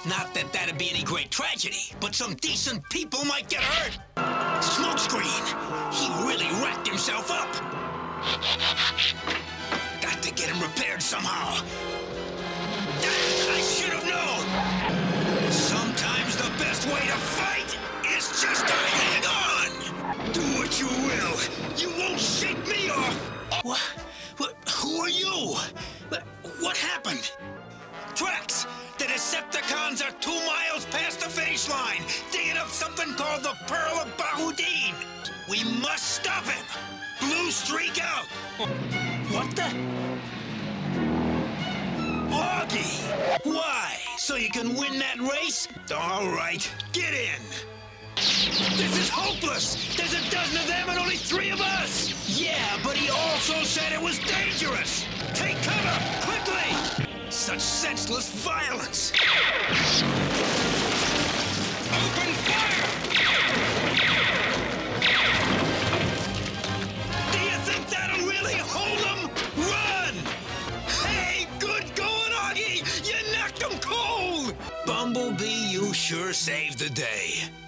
Not that that'd be any great tragedy, but some decent people might get hurt. Smokescreen! He really racked himself up. Got to get him repaired somehow. I should have known! Sometimes the best way to fight is just to hang on! Do what you will, you won't shake me off! What? Who are you? What happened? Drax! The Decepticons are 2 miles past the finish line, digging up something called the Pearl of Bahudin. We must stop him! Blue streak out! What the? Augie! Why? So you can win that race? All right, get in! This is hopeless! There's a dozen of them and only 3 of us! Yeah, but he also said it was dangerous! Take cover, quickly! Such senseless violence! Open fire! Do you think that'll really hold them? Run! Hey, good going, Augie! You knocked them cold! Bumblebee, you sure saved the day.